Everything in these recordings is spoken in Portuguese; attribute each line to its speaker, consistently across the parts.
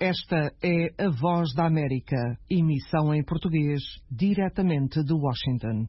Speaker 1: Esta é a Voz da América, emissão em português, diretamente de Washington.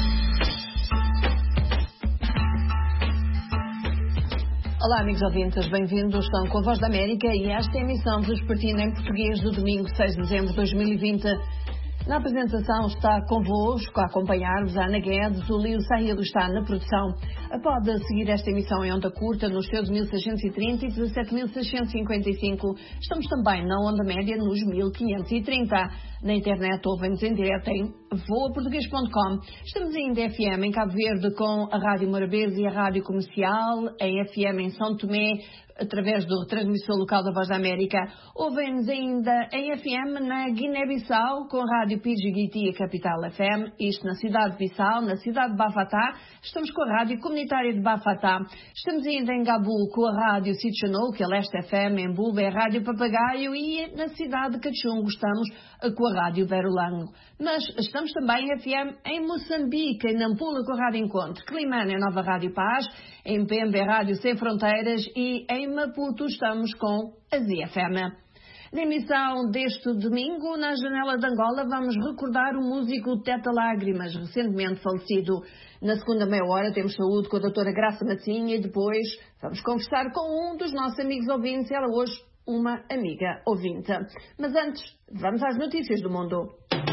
Speaker 2: Olá, amigos ouvintes, bem-vindos. Estão com a Voz da América e esta é a emissão vespertina em português do domingo 6 de dezembro de 2020. Na apresentação está convosco a acompanhar-vos a Ana Guedes, o Lio Sahil está na produção. Pode seguir esta emissão em onda curta nos seus 1630 e 17.655. Estamos também na onda média nos 1530. Na internet ouvem-nos em direto em voaportuguês.com. Estamos ainda em FM em Cabo Verde com a Rádio Morabeza e a Rádio Comercial, em FM em São Tomé, através do retransmissor local da Voz da América. Ouvem-nos ainda em FM na Guiné-Bissau, com a Rádio Pidgiguiti e a Capital FM, isto na cidade de Bissau, na cidade de Bafatá. Estamos com a Rádio Comunitária de Bafatá. Estamos ainda em Gabu com a Rádio Sitchanou, que é Leste FM, em Buba é a Rádio Papagaio, e na cidade de Cachungo estamos com a Rádio Berolango. Mas estamos também em FM em Moçambique, em Nampula com a Rádio Encontro, Climane é a Nova Rádio Paz, em Pemba é a Rádio Sem Fronteiras e em Maputo estamos com a ZFM. Na emissão deste domingo, na Janela de Angola, vamos recordar o músico Teta Lágrimas, recentemente falecido. Na segunda meia hora temos saúde com a doutora Graça Matinha e depois vamos conversar com um dos nossos amigos ouvintes, ela hoje uma amiga ouvinte. Mas antes, vamos às notícias do mundo.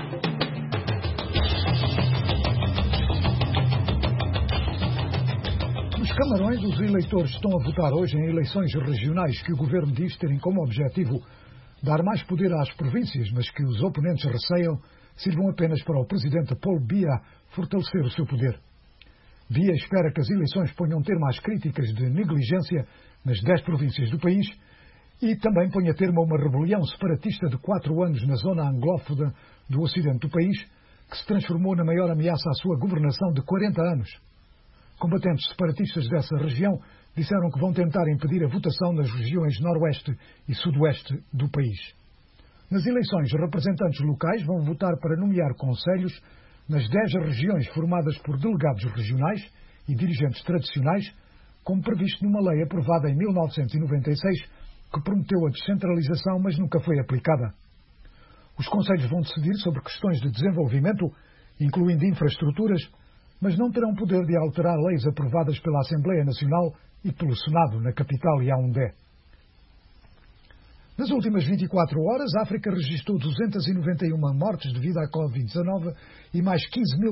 Speaker 3: Nos Camarões, os eleitores estão a votar hoje em eleições regionais que o governo diz terem como objetivo dar mais poder às províncias, mas que os oponentes receiam sirvam apenas para o presidente Paul Biya fortalecer o seu poder. Biya espera que as eleições ponham termo às críticas de negligência nas 10 províncias do país e também ponha termo a uma rebelião separatista de 4 anos na zona anglófona do ocidente do país, que se transformou na maior ameaça à sua governação de 40 anos. Combatentes separatistas dessa região disseram que vão tentar impedir a votação nas regiões noroeste e sudoeste do país. Nas eleições, representantes locais vão votar para nomear conselhos nas 10 regiões formadas por delegados regionais e dirigentes tradicionais, como previsto numa lei aprovada em 1996, que prometeu a descentralização, mas nunca foi aplicada. Os conselhos vão decidir sobre questões de desenvolvimento, incluindo infraestruturas, mas não terão poder de alterar leis aprovadas pela Assembleia Nacional e pelo Senado, na capital Yaoundé. Nas últimas 24 horas, a África registrou 291 mortes devido à Covid-19 e mais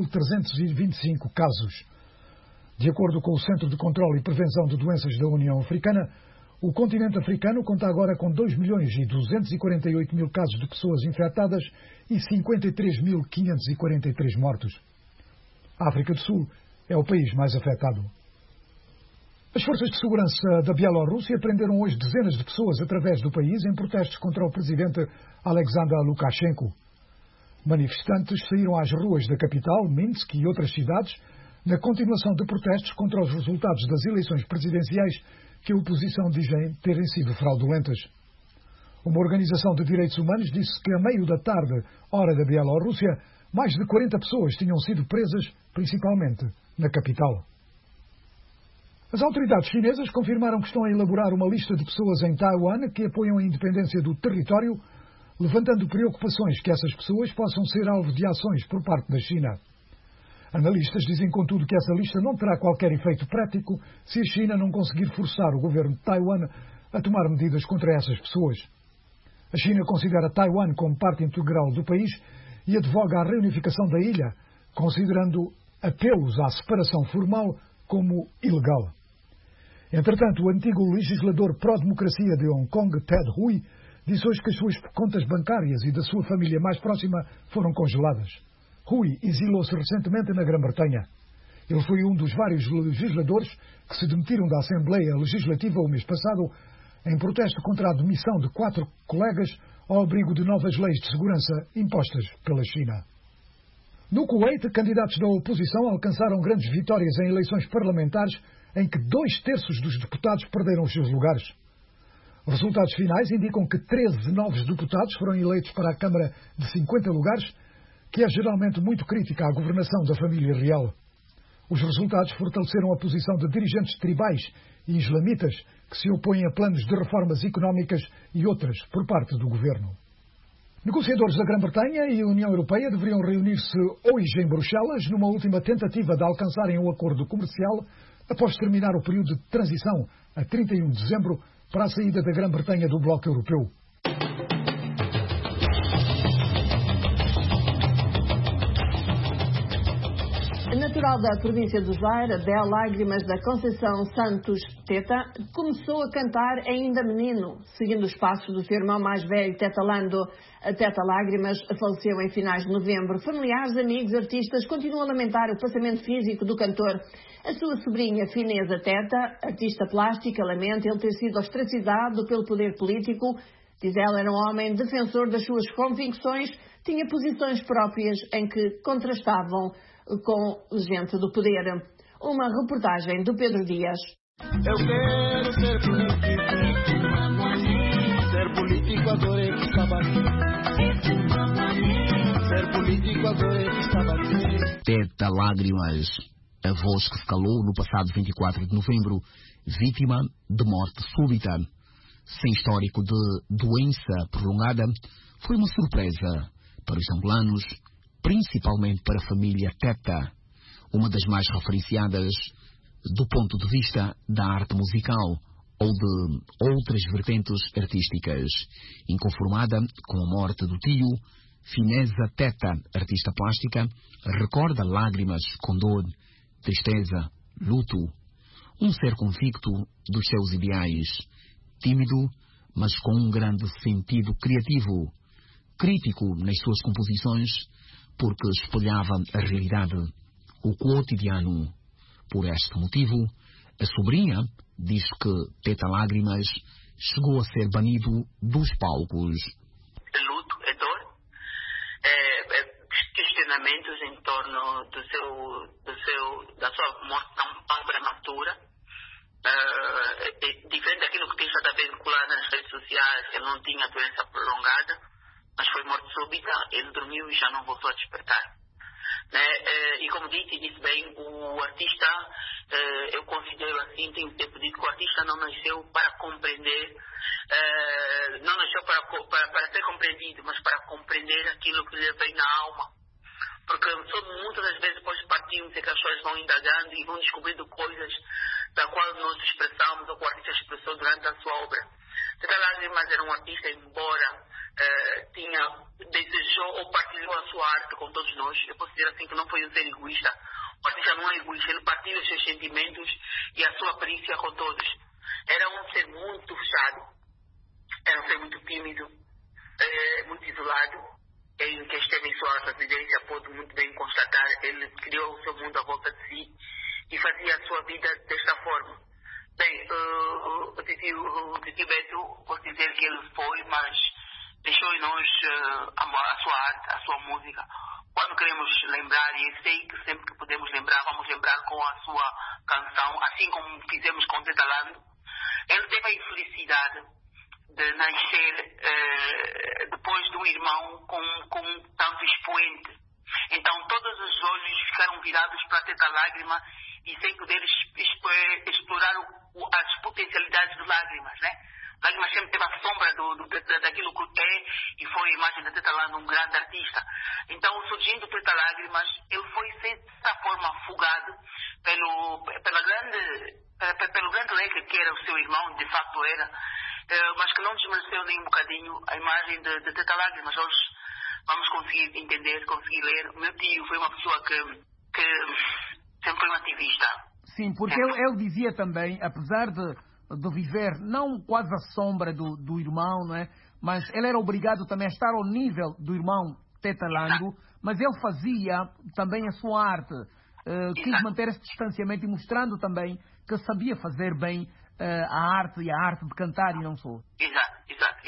Speaker 3: 15.325 casos. De acordo com o Centro de Controlo e Prevenção de Doenças da União Africana, o continente africano conta agora com 2.248.000 casos de pessoas infectadas e 53.543 mortos. A África do Sul é o país mais afetado. As forças de segurança da Bielorrússia prenderam hoje dezenas de pessoas através do país em protestos contra o presidente Alexander Lukashenko. Manifestantes saíram às ruas da capital, Minsk e outras cidades, na continuação de protestos contra os resultados das eleições presidenciais que a oposição dizem terem sido fraudulentas. Uma organização de direitos humanos disse que a meio da tarde, hora da Bielorrússia, mais de 40 pessoas tinham sido presas, principalmente na capital. As autoridades chinesas confirmaram que estão a elaborar uma lista de pessoas em Taiwan que apoiam a independência do território, levantando preocupações que essas pessoas possam ser alvo de ações por parte da China. Analistas dizem, contudo, que essa lista não terá qualquer efeito prático se a China não conseguir forçar o governo de Taiwan a tomar medidas contra essas pessoas. A China considera Taiwan como parte integral do país e advoga a reunificação da ilha, considerando apelos à separação formal como ilegal. Entretanto, o antigo legislador pró-democracia de Hong Kong, Ted Hui, disse hoje que as suas contas bancárias e da sua família mais próxima foram congeladas. Hui exilou-se recentemente na Grã-Bretanha. Ele foi um dos vários legisladores que se demitiram da Assembleia Legislativa o mês passado em protesto contra a demissão de 4 colegas ao abrigo de novas leis de segurança impostas pela China. No Kuwait, candidatos da oposição alcançaram grandes vitórias em eleições parlamentares em que 2/3 dos deputados perderam os seus lugares. Resultados finais indicam que 13 novos deputados foram eleitos para a Câmara de 50 lugares, que é geralmente muito crítica à governação da família real. Os resultados fortaleceram a posição de dirigentes tribais e islamitas que se opõem a planos de reformas económicas e outras por parte do governo. Negociadores da Grã-Bretanha e a União Europeia deveriam reunir-se hoje em Bruxelas numa última tentativa de alcançarem um acordo comercial após terminar o período de transição a 31 de dezembro para a saída da Grã-Bretanha do bloco europeu.
Speaker 2: Natural da província do Zaire, Abel Lágrimas da Conceição Santos Teta começou a cantar ainda menino, seguindo os passos do seu irmão mais velho, Teta Lando. A Teta Lágrimas faleceu em finais de novembro. Familiares, amigos, artistas continuam a lamentar o passamento físico do cantor. A sua sobrinha, Finesa Teta, artista plástica, lamenta ele ter sido ostracizado pelo poder político. Diz ela, era um homem defensor das suas convicções, tinha posições próprias em que contrastavam com gente do poder. Uma reportagem do Pedro Dias.
Speaker 4: Eu quero ser político, adorei que estava aqui. Ser político, adorei que estava aqui.
Speaker 5: Teta Lágrimas, a voz que se calou no passado 24 de novembro, vítima de morte súbita. Sem histórico de doença prolongada, foi uma surpresa para os angolanos, principalmente para a família Teta, uma das mais referenciadas do ponto de vista da arte musical ou de outras vertentes artísticas. Inconformada com a morte do tio, Finesa Teta, artista plástica, recorda lágrimas com dor, tristeza, luto. Um ser convicto dos seus ideais, tímido, mas com um grande sentido criativo, crítico nas suas composições, porque espelhava a realidade, o cotidiano. Por este motivo, a sobrinha diz que Teta Lágrimas chegou a ser banido dos palcos.
Speaker 6: Luto é dor, questionamentos em torno da sua morte tão prematura, diferente daquilo que tem estado a vincular nas redes sociais. Ele não tinha doença prolongada, mas foi morte súbita, ele dormiu e já não voltou a despertar. E como disse bem, o artista, eu considero assim, tenho sempre dito que o artista não nasceu para compreender, não nasceu para ser compreendido, mas para compreender aquilo que lhe vem na alma. Porque muitas das vezes depois partimos e que as pessoas vão indagando e vão descobrindo coisas da qual nós expressamos ou que o artista expressou durante a sua obra. Teta Lágrimas era um artista, embora desejou ou partilhou a sua arte com todos nós. Eu posso dizer assim que não foi um ser egoísta. O artista não é egoísta, ele partilha os seus sentimentos e a sua perícia com todos. Era um ser muito fechado, era um ser muito tímido, muito isolado. Quem esteve em sua residência pode muito bem constatar, ele criou o seu mundo à volta de si e fazia a sua vida desta forma. Bem, o tio Beto, posso dizer que ele foi, mas deixou em nós a sua arte, a sua música. Quando queremos lembrar, e eu sei que sempre que podemos lembrar, vamos lembrar com a sua canção, assim como fizemos com Teta Lando. Ele teve a infelicidade de nascer depois de um irmão com tanto expoente. Então todos os olhos ficaram virados para a Teta Lágrima e sem poder explorar as potencialidades de Lágrimas, né? Lágrimas sempre teve a sombra daquilo que é e foi a imagem da Teta Lando, um grande artista. Então, surgindo Teta Lágrimas, ele foi, de certa forma, afogado pelo grande leque que era o seu irmão, de facto era, mas que não desmereceu nem um bocadinho a imagem de Teta Lágrimas. Hoje vamos conseguir entender, conseguir ler. O meu tio foi uma pessoa que sempre foi um ativista.
Speaker 7: Sim, porque ele dizia também, apesar de viver não quase à sombra do irmão, não é? Mas ele era obrigado também a estar ao nível do irmão Teta Lando, mas ele fazia também a sua arte. Quis manter esse distanciamento e mostrando também que sabia fazer bem a arte e a arte de cantar e não só.
Speaker 6: Exato.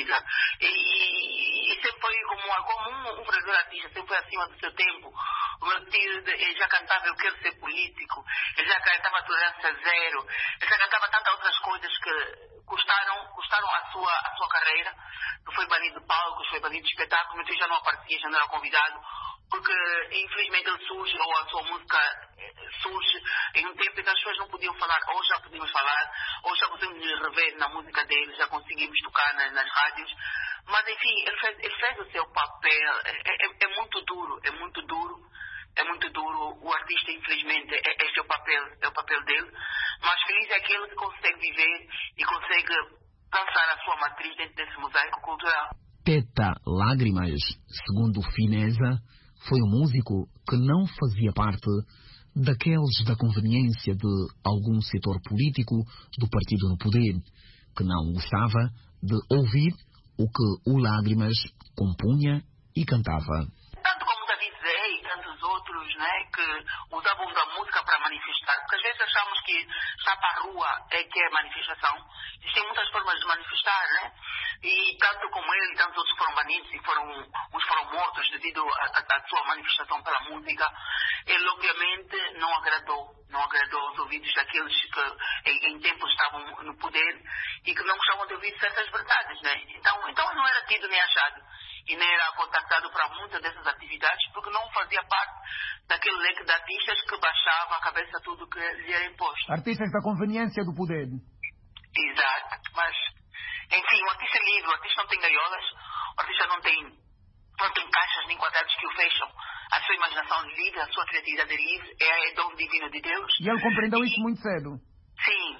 Speaker 6: E sempre foi como um verdadeiro artista, sempre foi acima do seu tempo. O meu tio ele já cantava Eu Quero Ser Político, ele já cantava Tolerância Zero, ele já cantava tantas outras coisas que custaram a sua carreira. Ele foi banido de palcos, foi banido de espetáculos, meu tio já não aparecia, já não era convidado, porque infelizmente ele surge, ou a sua música surge em um tempo época as pessoas não podiam falar, hoje já podíamos falar, hoje já conseguimos rever na música dele, já conseguimos tocar nas rádios, mas enfim, ele fez o seu papel, é muito duro, é muito duro, o artista infelizmente é o papel dele, mas feliz é aquele que consegue viver e consegue dançar a sua matriz dentro desse mosaico cultural.
Speaker 5: Teta Lágrimas, segundo Fineza, foi um músico que não fazia parte daqueles da conveniência de algum setor político do partido no poder, que não gostava de ouvir o que o Lágrimas compunha e cantava.
Speaker 6: Tanto como David Zé e tantos outros, né, que usavam da música para manifestar, porque às vezes achamos que estar para a rua é que é manifestação. Existem muitas formas de manifestar, né? E tanto como ele, tantos outros foram banidos e uns foram mortos devido à sua manifestação pela música. Ele obviamente não agradou aos ouvidos daqueles que em tempos estavam no poder e que não gostavam de ouvir certas verdades, né? Então não era tido nem achado e nem era contactado para muitas dessas atividades porque não fazia parte daquele leque de artistas que baixava a cabeça tudo que lhe era imposto.
Speaker 7: Artistas da conveniência do poder.
Speaker 6: Exato, mas enfim, o artista é livre, o artista não tem gaiolas, o artista não tem caixas nem quadrados que o fecham. A sua imaginação livre, a sua criatividade livre, é dom divino de Deus.
Speaker 7: E ele compreendeu isso muito cedo.
Speaker 6: Sim.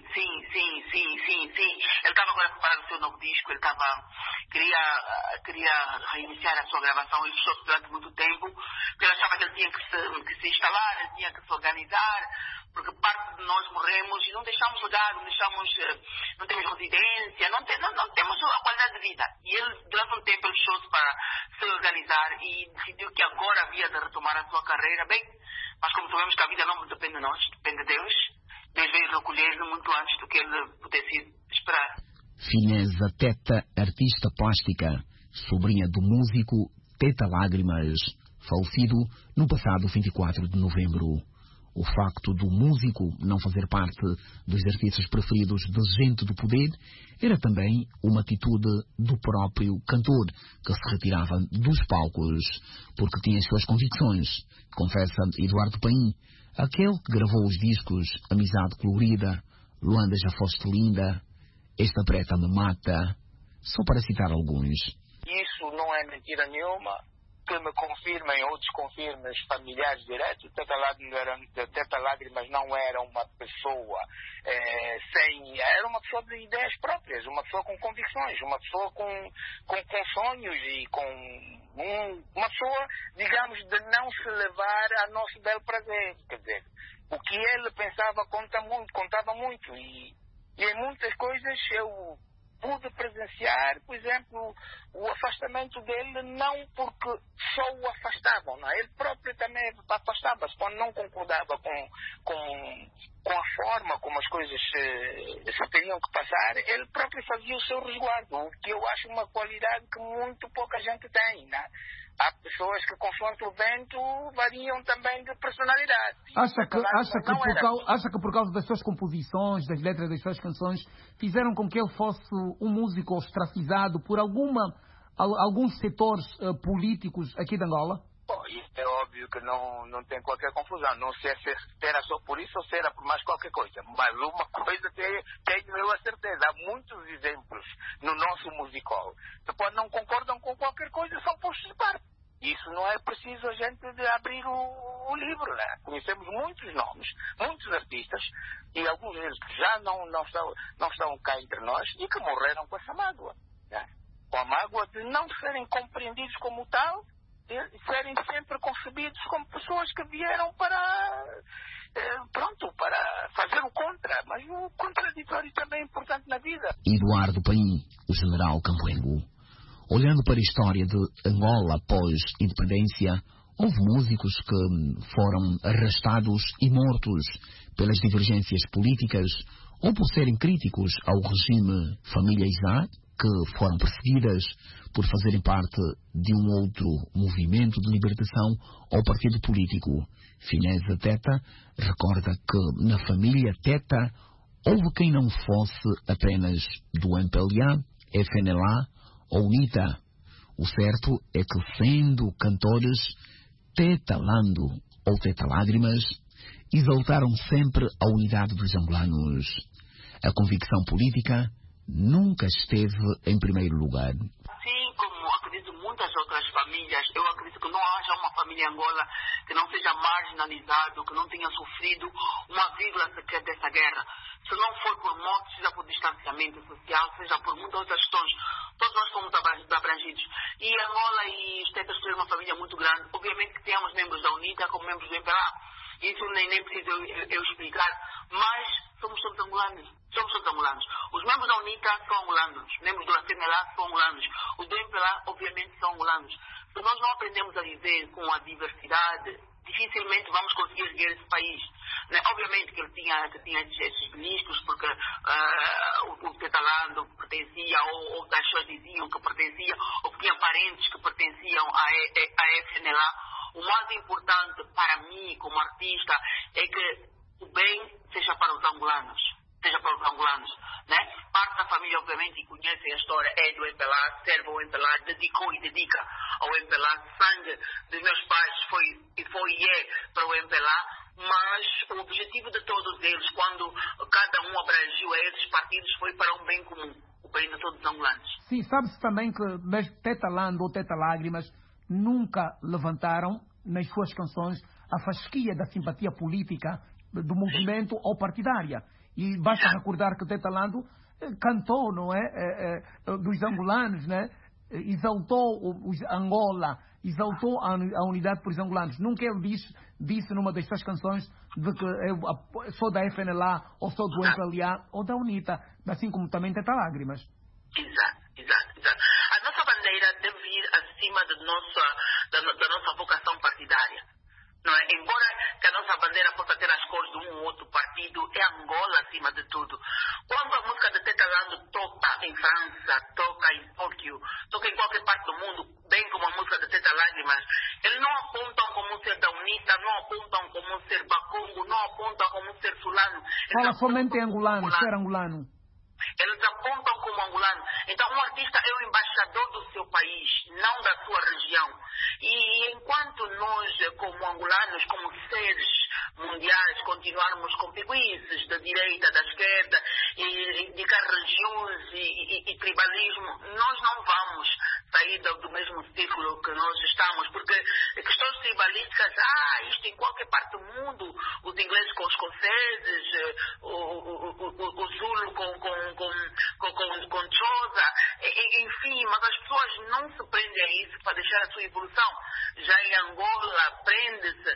Speaker 6: Ele estava agora preparando o seu novo disco, queria reiniciar a sua gravação, ele fechou-se durante muito tempo, porque ele achava que ele tinha que se instalar, ele tinha que se organizar, porque parte de nós morremos e não deixamos lugar, não temos residência, não temos a qualidade de vida. E ele, durante um tempo, ele fechou-se para se organizar e decidiu que agora havia de retomar a sua carreira. Bem, mas como sabemos que a vida não depende de nós, depende de Deus, Deus veio recolher-lo muito antes do que ele pudesse esperar.
Speaker 5: Fineza Teta, artista plástica, sobrinha do músico Teta Lágrimas, falecido no passado 24 de novembro. O facto do músico não fazer parte dos artistas preferidos de gente do poder era também uma atitude do próprio cantor, que se retirava dos palcos porque tinha as suas convicções, confessa Eduardo Paim, aquele que gravou os discos Amizade Colorida, Luanda Já Foste Linda, Esta Preta Me Mata, só para citar alguns.
Speaker 8: Isso não é mentira nenhuma. Que me confirmem ou desconfirmem os familiares diretos, Teta Lágrimas não era uma pessoa era uma pessoa de ideias próprias, uma pessoa com convicções, uma pessoa com sonhos e uma pessoa, digamos, de não se levar a nosso belo prazer. Quer dizer, o que ele pensava contava muito e em muitas coisas eu pude presenciar, por exemplo, o afastamento dele, não porque só o afastavam, não é? Ele próprio também afastava-se quando não concordava com a forma como as coisas se teriam que passar, ele próprio fazia o seu resguardo, o que eu acho uma qualidade que muito pouca gente tem, não é? Há pessoas que, consoante o vento, variam também de personalidade.
Speaker 7: Acha que por causa das suas composições, das letras das suas canções, fizeram com que ele fosse um músico ostracizado por alguns setores políticos aqui de Angola?
Speaker 8: Bom, isso é óbvio que não tem qualquer confusão. Não sei se era só por isso ou se era por mais qualquer coisa. Mas uma coisa tenho eu a certeza. Há muitos exemplos no nosso musical. Depois não concordam com qualquer coisa, são postos de parte. Isso não é preciso a gente de abrir o livro, né? Conhecemos muitos nomes, muitos artistas, e alguns deles que já não estão cá entre nós e que morreram com essa mágoa, né? Com a mágoa de não serem compreendidos como tal, de serem sempre concebidos como pessoas que vieram para fazer o contra, mas o contraditório também é importante na vida.
Speaker 5: Eduardo Paim, o general Campoengo. Olhando para a história de Angola pós-independência, houve músicos que foram arrastados e mortos pelas divergências políticas ou por serem críticos ao regime Família Isá, que foram perseguidas por fazerem parte de um outro movimento de libertação ou partido político. Fineza Teta recorda que na família Teta houve quem não fosse apenas do MPLA, FNLA ou UNITA. O certo é que, sendo cantores Teta Lando ou Teta Lágrimas, exaltaram sempre a unidade dos angolanos. A convicção política nunca esteve em primeiro lugar.
Speaker 6: Assim como acredito muitas outras famílias, eu acredito que não haja uma família em Angola que não seja marginalizada, que não tenha sofrido uma vírgula sequer dessa guerra. Se não for por morte, seja por distanciamento social, seja por muitas outras questões, todos nós fomos abrangidos. E Angola e os Tetas têm uma família muito grande. Obviamente que temos membros da UNITA como membros do MPLA. Isso nem preciso eu explicar, mas somos todos angolanos. Somos todos angolanos. Os membros da UNITA são angolanos, os membros do FNLA são angolanos, os do MPLA obviamente são angolanos. Se nós não aprendemos a viver com a diversidade, dificilmente vamos conseguir erguer esse país. Né? Obviamente que ele tinha esses beliscos, porque o Tetalando pertencia, ou as pessoas diziam que pertencia, ou que tinha parentes que pertenciam à FNLA. O mais importante para mim, como artista, é que o bem seja para os angolanos. Né? Parte da família, obviamente, conhece a história, é do MPLA, serve ao MPLA, dedicou e dedica ao MPLA. Sangue dos meus pais foi e é para o MPLA, mas o objetivo de todos eles, quando cada um abrangiu a esses partidos, foi para um bem comum, o bem de todos os angolanos.
Speaker 7: Sim, sabe-se também que mesmo Tetalando ou Teta Lágrimas nunca levantaram nas suas canções a fasquia da simpatia política do movimento ou partidária. E basta recordar que Tetalando cantou, não é? Dos angolanos, né? Exaltou Angola, exaltou a unidade por os angolanos. Nunca ele disse numa das suas canções de que eu sou da FNLA, ou sou do MPLA, ou da UNITA, assim como também Teta Lágrimas.
Speaker 6: Exato. A nossa bandeira deve ir acima da nossa vocação partidária. Não é? Embora que a nossa bandeira possa ter as cores de um ou outro partido, é Angola acima de tudo. Quando a música de Tetalando toca em França, toca em Tóquio, toca em qualquer parte do mundo, bem como a música de Teta Lágrimas, eles não apontam como ser da UNITA, não apontam como ser Bacongo, não apontam como ser Sulano.
Speaker 7: Fala somente em angolano, ser angolano.
Speaker 6: Eles apontam como angolano. Então, um artista é o embaixador do seu país, não da sua região. E enquanto nós, como angolanos, como seres mundiais, continuarmos com piguices da direita, da esquerda, e indicar regiões e tribalismo, nós não vamos sair do mesmo círculo que nós estamos, porque questões tribalísticas, isto em qualquer parte do mundo, os ingleses com os escoceses, o Zulu com Xhosa, enfim, mas as pessoas não se prendem a isso para deixar a sua evolução. Já em Angola, prende-se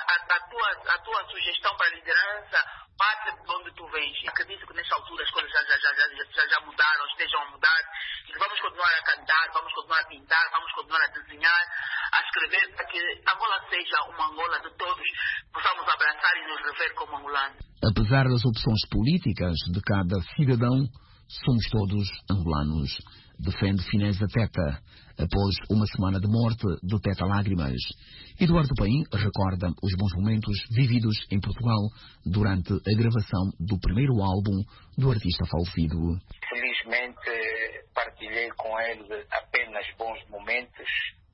Speaker 6: a tua sugestão para a liderança, parte de onde tu vens. Acredito que nesta altura as coisas já mudaram, estejam a mudar, e vamos continuar a cantar, vamos continuar a pintar, vamos continuar a desenhar, a escrever, para que Angola seja uma Angola de todos, possamos abraçar e nos rever como angolanos.
Speaker 5: Apesar das opções políticas de cada cidadão, somos todos angolanos. Defende Fineza Teta, após uma semana de morte do Teta Lágrimas. Eduardo Paim recorda os bons momentos vividos em Portugal durante a gravação do primeiro álbum do artista falecido.
Speaker 8: Felizmente partilhei com ele apenas bons momentos,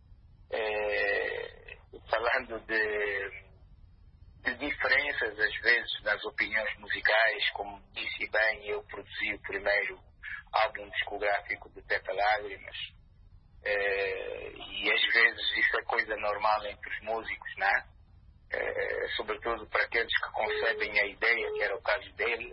Speaker 8: falando de diferenças às vezes nas opiniões musicais. Como disse bem, eu produzi o primeiro álbum discográfico de Teta Lágrimas, e às vezes isso é coisa normal entre os músicos, né? Sobretudo para aqueles que concebem a ideia, que era o caso dele,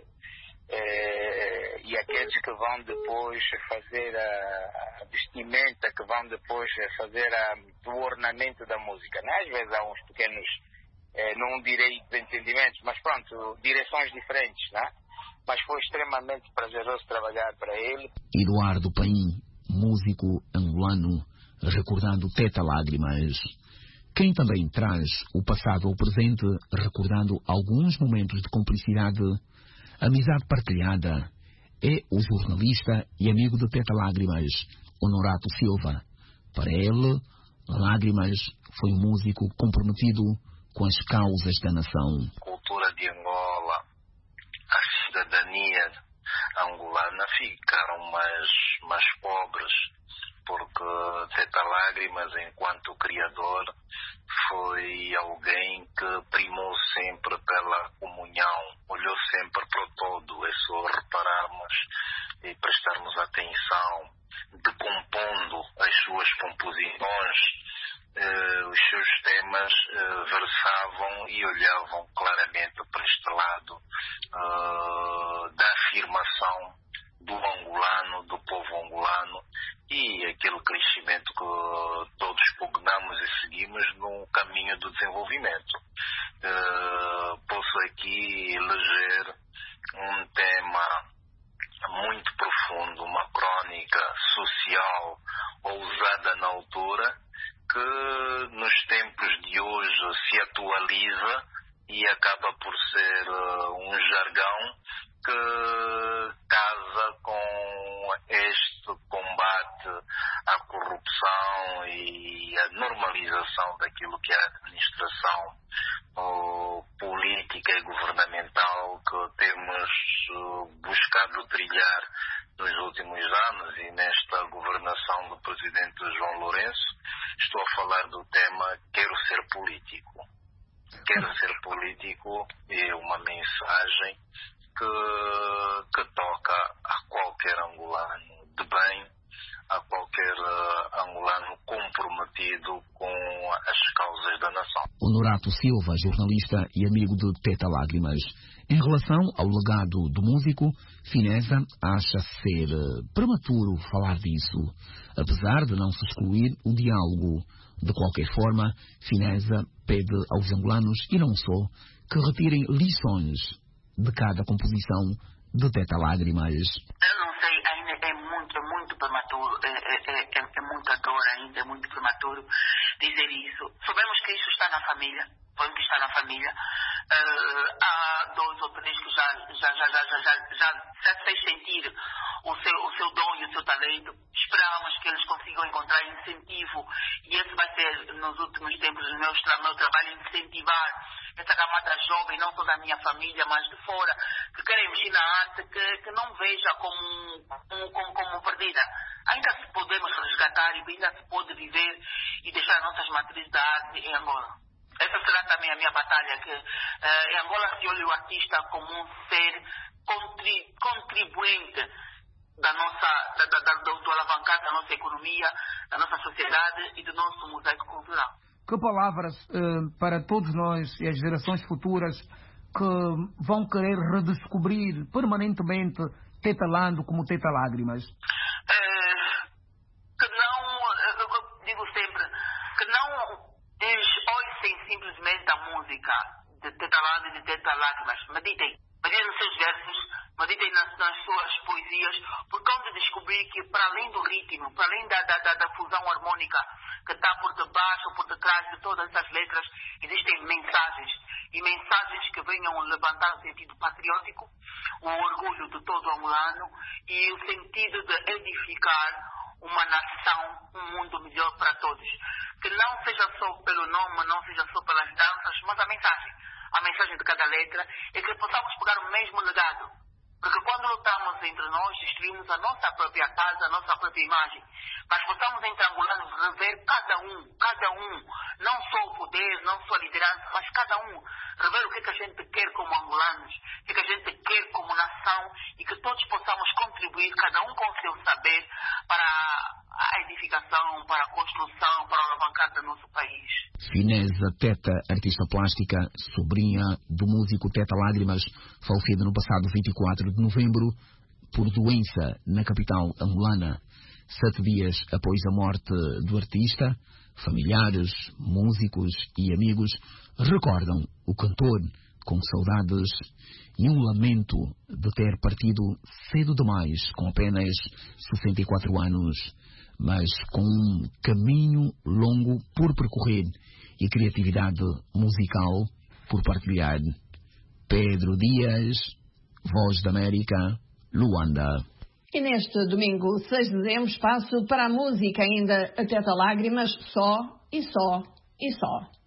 Speaker 8: e aqueles que vão depois fazer a vestimenta, que vão depois fazer o ornamento da música, né? Às vezes há uns pequenos, não direi desentendimentos, mas pronto, direções diferentes, né? Mas foi extremamente prazeroso trabalhar para ele.
Speaker 5: Eduardo Paim, músico angolano, recordando Teta Lágrimas. Quem também traz o passado ao presente, recordando alguns momentos de cumplicidade, amizade partilhada, é o jornalista e amigo de Teta Lágrimas, Honorato Silva. Para ele, Lágrimas foi um músico comprometido com as causas da nação.
Speaker 9: Cultura de Angola, a cidadania angolana ficaram mais pobres, porque Teta Lágrimas, enquanto criador, foi alguém que primou sempre pela naquela comunhão, olhou sempre para o todo. É só repararmos e prestarmos atenção, decompondo as suas composições, os seus temas versavam e olhavam claramente para este lado da afirmação do angolano, do povo angolano, e aquele crescimento que todos pugnamos e seguimos no caminho do desenvolvimento. Posso aqui eleger um tema muito profundo, uma crônica social ousada na altura, que nos tempos de hoje se atualiza e acaba por ser um jargão que casa com este combate à corrupção e à normalização daquilo que é a administração política e governamental que temos buscado trilhar nos últimos anos, e nesta governação do presidente João Lourenço estou a falar do tema Quero Ser Político. Quero Ser Político é uma mensagem que toca a qualquer angolano de bem, a qualquer angolano comprometido com as causas da nação.
Speaker 5: Honorato Silva, jornalista e amigo de Teta Lágrimas. Em relação ao legado do músico, Fineza acha ser prematuro falar disso, apesar de não se excluir o diálogo. De qualquer forma, Fineza pede aos angolanos, e não só, que retirem lições de cada composição de Teta Lágrimas.
Speaker 6: Eu não sei, ainda é muito prematuro, é muita dor ainda, é muito prematuro dizer isso. Sabemos que isso está na família, sabemos que está na família. Há 2 ou 3 que já fez sentir o seu dom e o seu talento. Esperamos que eles consigam encontrar incentivo, e esse vai ser, nos últimos tempos, o meu trabalho, incentivar essa camada jovem, não só da minha família, mas de fora, que querem mexer na arte, que não veja como perdida. Ainda se podemos resgatar e ainda se pode viver e deixar nossas matrizes da arte em Angola. Essa será também a minha batalha, que em Angola se olha o artista como um ser contribuinte do alavancar da nossa economia, da nossa sociedade e do nosso mosaico cultural.
Speaker 7: Que palavras para todos nós e as gerações futuras que vão querer redescobrir permanentemente Teta Lando como Teta Lágrimas?
Speaker 6: Que não, eu digo sempre, que não ouçam simplesmente a música de Teta Lando e de Teta Lágrimas. Meditem nos seus versos, meditem nas suas poesias, porque hão de descobrir que, para além do ritmo, para além da fusão harmônica que está por debaixo, por detrás de todas essas letras, existem mensagens, e mensagens que venham levantar o sentido patriótico, o orgulho de todo angolano e o sentido de edificar uma nação, um mundo melhor para todos. Que não seja só pelo nome, não seja só pelas danças, mas a mensagem de cada letra, é que possamos pegar o mesmo legado. Porque quando lutamos entre nós, destruímos a nossa própria casa, a nossa própria imagem. Mas possamos, entre angolanos, rever cada um, não só o poder, não só a liderança, mas cada um, rever o que a gente quer como angolanos, o que a gente quer como nação, e que todos possamos contribuir, cada um com o seu saber, para a edificação, para a construção, para o alavancar do nosso país.
Speaker 5: Fineza Teta, artista plástica, sobrinha do músico Teta Lágrimas, falecida no passado 24 de novembro por doença na capital angolana. 7 dias após a morte do artista, familiares, músicos e amigos recordam o cantor com saudades e um lamento de ter partido cedo demais, com apenas 64 anos, mas com um caminho longo por percorrer e criatividade musical por partilhar. Pedro Dias, Voz da América, Luanda.
Speaker 2: E neste domingo, 6 de dezembro, espaço para a música ainda a Teta Lágrimas, só e só e só.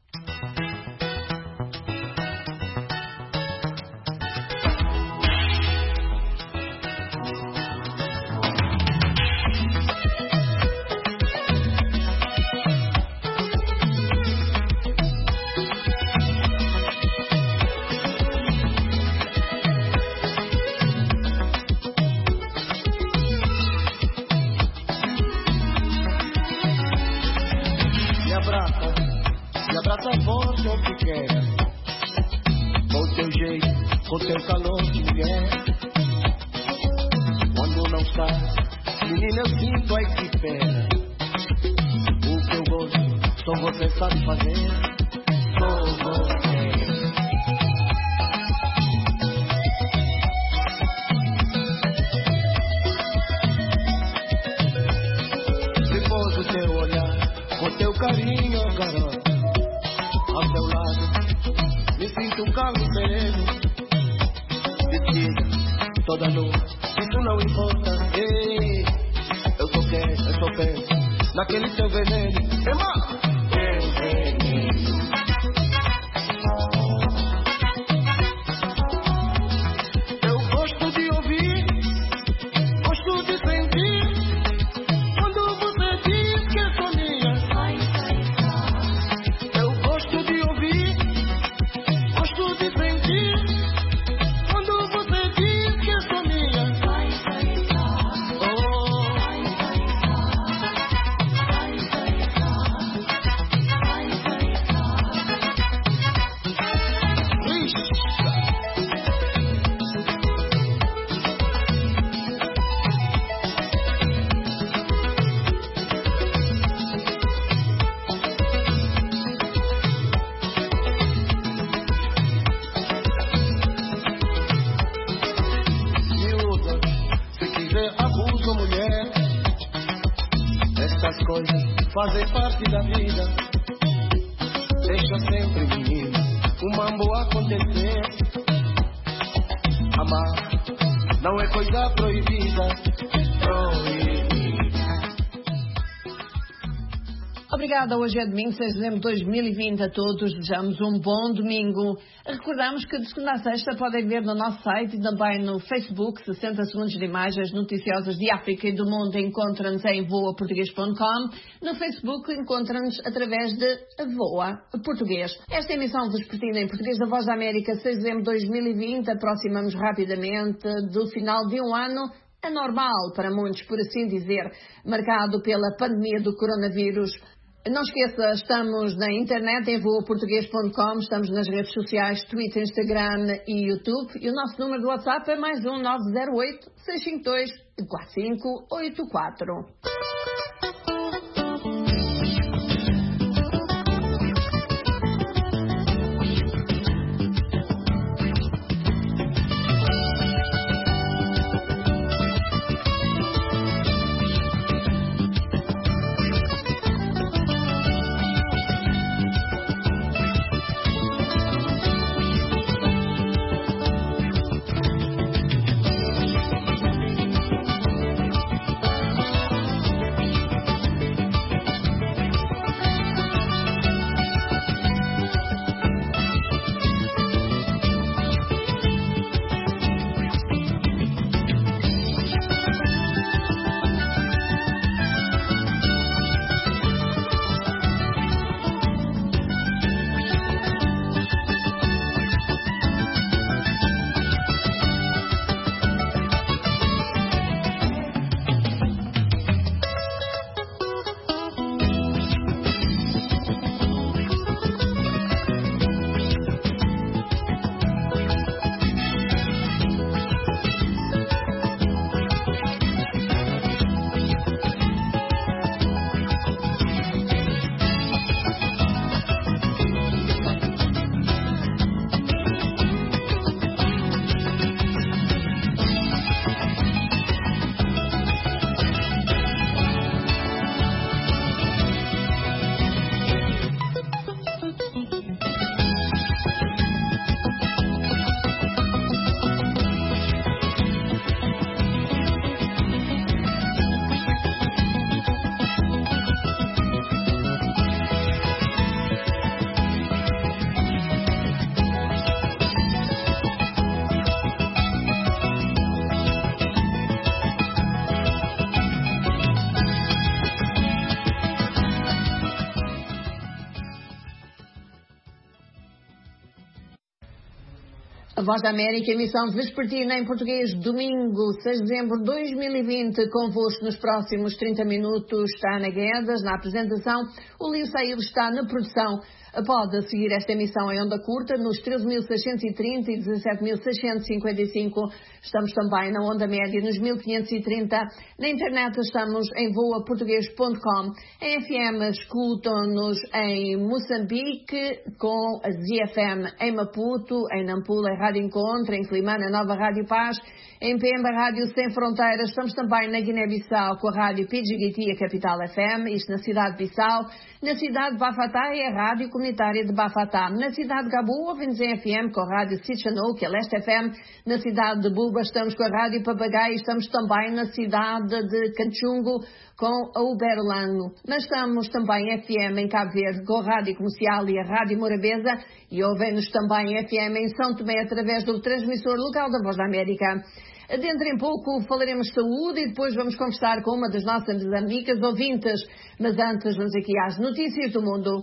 Speaker 4: chega. Com o teu jeito, com o teu calor de mulher. Quando não está, menina, eu sinto ai que pena. O que eu gosto, só você sabe fazer. Só você. Depois do teu olhar, com teu carinho, garota, ao teu lado, me sinto um carro sereno. Vestida, toda nua, isso não importa. Ei, eu tô quente, eu tô perto, naquele teu veneno. Irmão, teu veneno. Eu gosto de ouvir, gosto de sentir, quando você diz que é só minha. Eu gosto de ouvir, gosto de sentir, quando você diz que é só minha. Oh. Miúda, se quiser abuso, mulher. Estas coisas fazem parte da vida. Deixa sempre, menino, o mambo acontecer. Amar não é coisa proibida.
Speaker 2: Obrigada, hoje é domingo, 6 de dezembro de 2020. A todos desejamos um bom domingo. Recordamos que de segunda a sexta podem ver no nosso site e também no Facebook 60 segundos de imagens noticiosas de África e do mundo. Encontra-nos em voaportuguês.com. No Facebook encontra-nos através de Voa Português. Esta emissão vespertina em português da Voz da América, 6 de dezembro de 2020, aproximamos rapidamente do final de um ano anormal para muitos, por assim dizer, marcado pela pandemia do coronavírus. Não esqueça, estamos na internet em voaportuguês.com, estamos nas redes sociais, Twitter, Instagram e YouTube. E o nosso número de WhatsApp é mais 908-652-4584. A Voz da América, emissão vespertina em português, domingo, 6 de dezembro de 2020, convosco nos próximos 30 minutos, está Ana Guedes na apresentação, o Lio Saíl está na produção. Pode seguir esta emissão em onda curta nos 13.630 e 17.655. Estamos também na onda média nos 1.530. Na internet estamos em voaportuguês.com. Em FM escutam-nos em Moçambique com a ZFM em Maputo, em Nampula, Rádio Encontro, em Climana, Nova Rádio Paz, em Pemba, Rádio Sem Fronteiras. Estamos também na Guiné-Bissau com a Rádio Pidgiguiti, a Capital FM, isto na cidade de Bissau. Na cidade de Bafatá é a Rádio Comunitária de Bafatá. Na cidade de Gabu ouvimos em FM com a Rádio Sichanou, que é Leste FM. Na cidade de Buba estamos com a Rádio Papagaio. Estamos também na cidade de Canchungo com a Uberlândia. Mas estamos também em FM em Cabo Verde com a Rádio Comercial e a Rádio Morabeza. E ouvem-nos também em FM em São Tomé através do transmissor local da Voz da América. Dentro em pouco falaremos de saúde e depois vamos conversar com uma das nossas amigas ouvintes. Mas antes vamos aqui às notícias do mundo.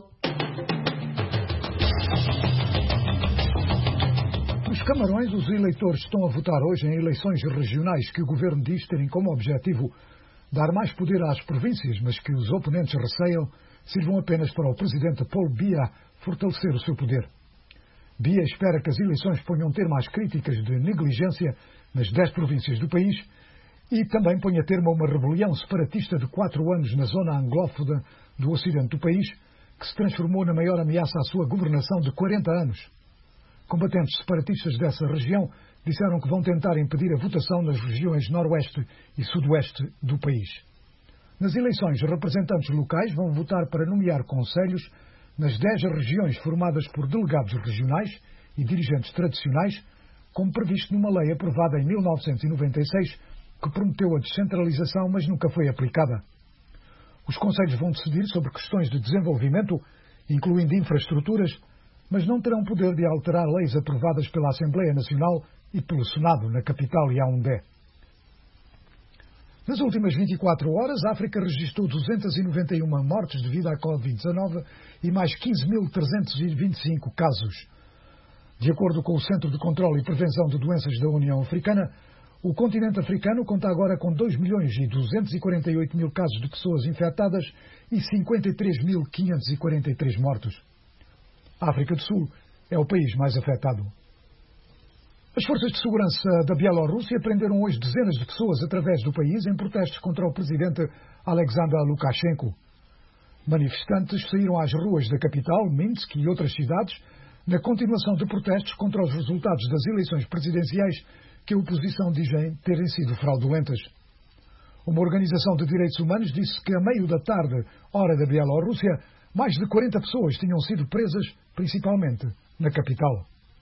Speaker 3: Nos Camarões, os eleitores estão a votar hoje em eleições regionais que o governo diz terem como objetivo dar mais poder às províncias, mas que os oponentes receiam sirvam apenas para o presidente Paul Biya fortalecer o seu poder. Biya espera que as eleições ponham termo às críticas de negligência nas 10 províncias do país e também ponha termo a uma rebelião separatista de 4 anos na zona anglófona do ocidente do país, que se transformou na maior ameaça à sua governação de 40 anos. Combatentes separatistas dessa região disseram que vão tentar impedir a votação nas regiões noroeste e sudoeste do país. Nas eleições, representantes locais vão votar para nomear conselhos nas 10 regiões formadas por delegados regionais e dirigentes tradicionais, como previsto numa lei aprovada em 1996, que prometeu a descentralização, mas nunca foi aplicada. Os conselhos vão decidir sobre questões de desenvolvimento, incluindo infraestruturas, mas não terão poder de alterar leis aprovadas pela Assembleia Nacional e pelo Senado, na capital Yaoundé. Nas últimas 24 horas, a África registrou 291 mortes devido à Covid-19 e mais 15.325 casos. De acordo com o Centro de Controlo e Prevenção de Doenças da União Africana, o continente africano conta agora com 2.248.000 casos de pessoas infectadas e 53.543 mortos. A África do Sul é o país mais afetado. As forças de segurança da Bielorrússia prenderam hoje dezenas de pessoas através do país em protestos contra o presidente Alexander Lukashenko. Manifestantes saíram às ruas da capital, Minsk e outras cidades, na continuação de protestos contra os resultados das eleições presidenciais que a oposição dizem terem sido fraudulentas. Uma organização de direitos humanos disse que a meio da tarde, hora da Bielorrússia, mais de 40 pessoas tinham sido presas, principalmente na capital.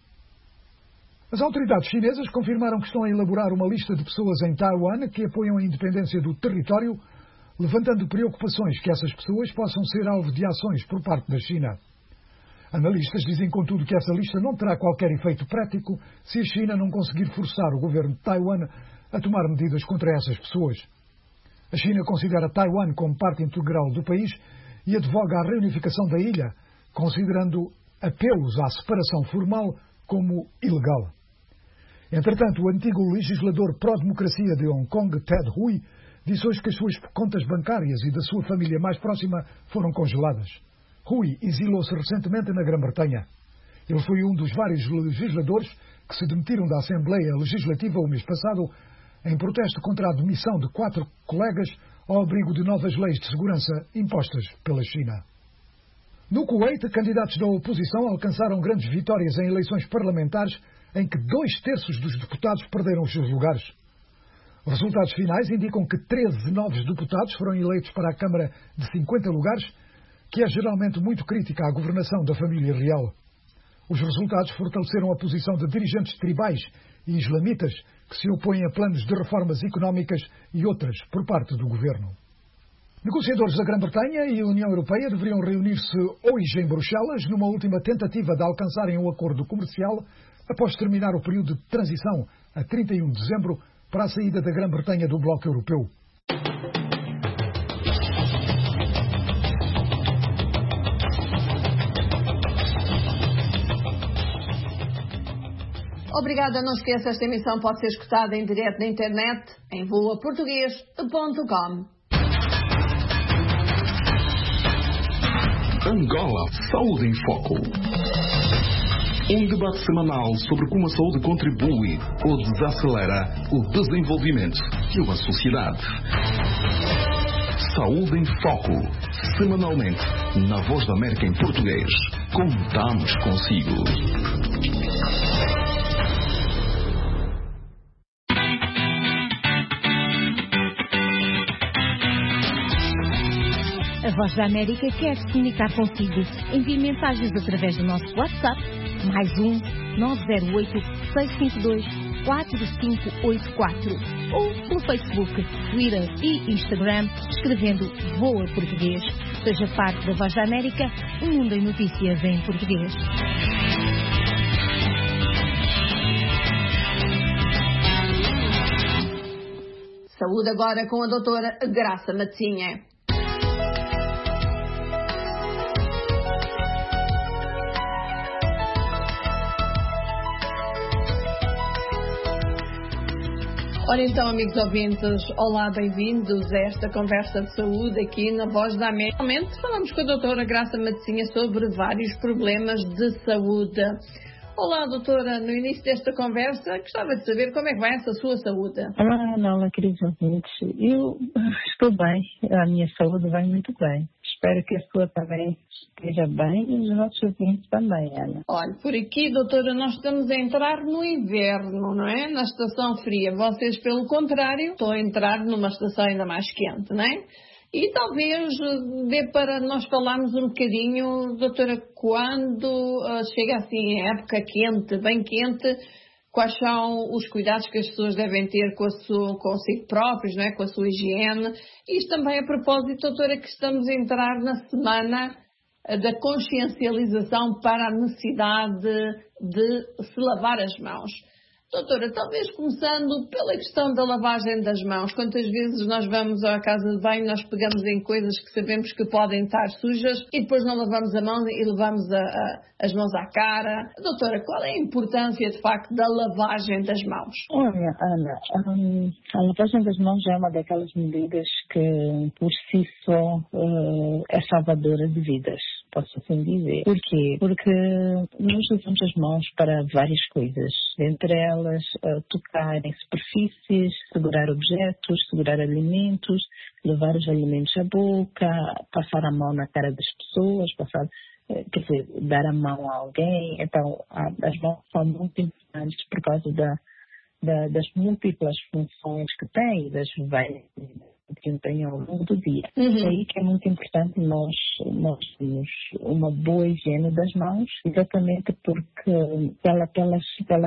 Speaker 3: As autoridades chinesas confirmaram que estão a elaborar uma lista de pessoas em Taiwan que apoiam a independência do território, levantando preocupações que essas pessoas possam ser alvo de ações por parte da China. Analistas dizem, contudo, que essa lista não terá qualquer efeito prático se a China não conseguir forçar o governo de Taiwan a tomar medidas contra essas pessoas. A China considera Taiwan como parte integral do país e advoga a reunificação da ilha, considerando apelos à separação formal como ilegal. Entretanto, o antigo legislador pró-democracia de Hong Kong, Ted Hui, disse hoje que as suas contas bancárias e da sua família mais próxima foram congeladas. Hui exilou-se recentemente na Grã-Bretanha. Ele foi um dos vários legisladores que se demitiram da Assembleia Legislativa o mês passado em protesto contra a demissão de 4 colegas ao abrigo de novas leis de segurança impostas pela China. No Kuwait, candidatos da oposição alcançaram grandes vitórias em eleições parlamentares em que 2/3 dos deputados perderam os seus lugares. Os resultados finais indicam que 13 novos deputados foram eleitos para a Câmara de 50 lugares, que é geralmente muito crítica à governação da família real. Os resultados fortaleceram a posição de dirigentes tribais e islamitas que se opõem a planos de reformas económicas e outras por parte do governo. Negociadores da Grã-Bretanha e a União Europeia deveriam reunir-se hoje em Bruxelas numa última tentativa de alcançarem um acordo comercial após terminar o período de transição a 31 de dezembro para a saída da Grã-Bretanha do bloco europeu.
Speaker 2: Obrigada, não esqueça, esta emissão pode ser escutada em direto na internet em voaportuguês.com.
Speaker 10: Angola Saúde em Foco. Um debate semanal sobre como a saúde contribui ou desacelera o desenvolvimento de uma sociedade. Saúde em Foco. Semanalmente, na Voz da América em português. Contamos consigo.
Speaker 11: A Voz da América quer se comunicar consigo. Envie mensagens através do nosso WhatsApp, +1 908 652 4584 ou pelo Facebook, Twitter e Instagram, escrevendo Voa Português. Seja parte da Voz da América, o mundo em notícias em português.
Speaker 2: Saúde agora com a doutora Graça Matzinha. Ora então, amigos ouvintes, olá, bem-vindos a esta conversa de saúde aqui na Voz da América. Realmente falamos com a doutora Graça Matzinha sobre vários problemas de saúde. Olá, doutora, no início desta conversa gostava de saber como é que vai essa sua saúde.
Speaker 12: Olá, queridos ouvintes. Eu estou bem, a minha saúde vai muito bem. Espero que a sua também esteja bem e os nossos ouvintes também, Ana.
Speaker 2: Olha, por aqui, doutora, nós estamos a entrar no inverno, não é? Na estação fria. Vocês, pelo contrário, estão a entrar numa estação ainda mais quente, não é? E talvez dê para nós falarmos um bocadinho, doutora, quando chega assim a época quente, bem quente, quais são os cuidados que as pessoas devem ter consigo próprios, não é? Com a sua higiene. Isto também a propósito, doutora, que estamos a entrar na semana da consciencialização para a necessidade de se lavar as mãos. Doutora, talvez começando pela questão da lavagem das mãos. Quantas vezes nós vamos à casa de banho, nós pegamos em coisas que sabemos que podem estar sujas e depois não lavamos a mão e levamos as mãos à cara. Doutora, qual é a importância, de facto, da lavagem das mãos?
Speaker 12: Olha, Ana, a lavagem das mãos é uma daquelas medidas que, por si só, é salvadora de vidas, posso assim dizer. Por quê? Porque nós usamos as mãos para várias coisas, entre elas tocar em superfícies, segurar objetos, segurar alimentos, levar os alimentos à boca, passar a mão na cara das pessoas, quer dizer, dar a mão a alguém. Então, as mãos são muito importantes por causa das múltiplas funções que têm, das várias que desempenham ao longo do dia. É aí que é muito importante nós termos uma boa higiene das mãos, exatamente porque pelas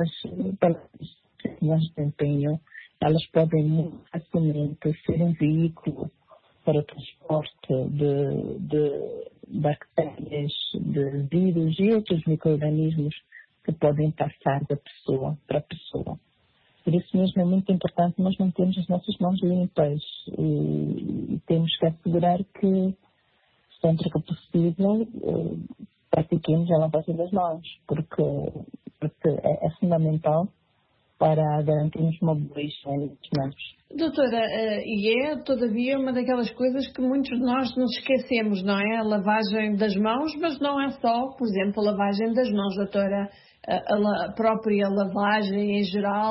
Speaker 12: desempenham, elas podem muito facilmente ser um veículo para o transporte de bactérias, de vírus e outros micro-organismos que podem passar da pessoa para a pessoa. Por isso mesmo é muito importante nós mantermos as nossas mãos limpas e temos que assegurar que, sempre que possível, pratiquemos a lavagem das mãos, porque é fundamental para garantirmos uma boa higiene das mãos.
Speaker 2: Doutora, e é, todavia, uma daquelas coisas que muitos de nós nos esquecemos, não é? A lavagem das mãos, mas não é só, por exemplo, a lavagem das mãos, doutora. A própria lavagem em geral,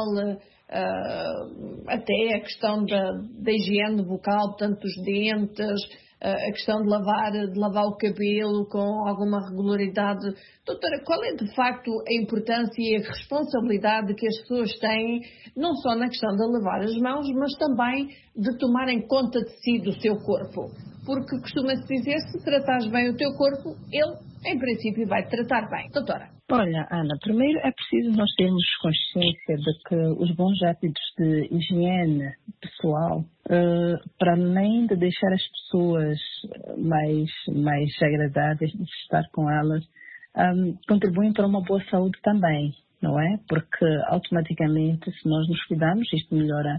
Speaker 2: até a questão da higiene bucal, portanto, dos dentes, a questão de lavar o cabelo com alguma regularidade. Doutora, qual é de facto a importância e a responsabilidade que as pessoas têm, não só na questão de lavar as mãos, mas também de tomarem conta de si, do seu corpo? Porque costuma-se dizer, se tratares bem o teu corpo, ele, em princípio, vai te tratar bem. Doutora.
Speaker 12: Olha, Ana, primeiro é preciso nós termos consciência de que os bons hábitos de higiene pessoal, para além de deixar as pessoas mais agradáveis de estar com elas, contribuem para uma boa saúde também, não é? Porque automaticamente, se nós nos cuidarmos, isto melhora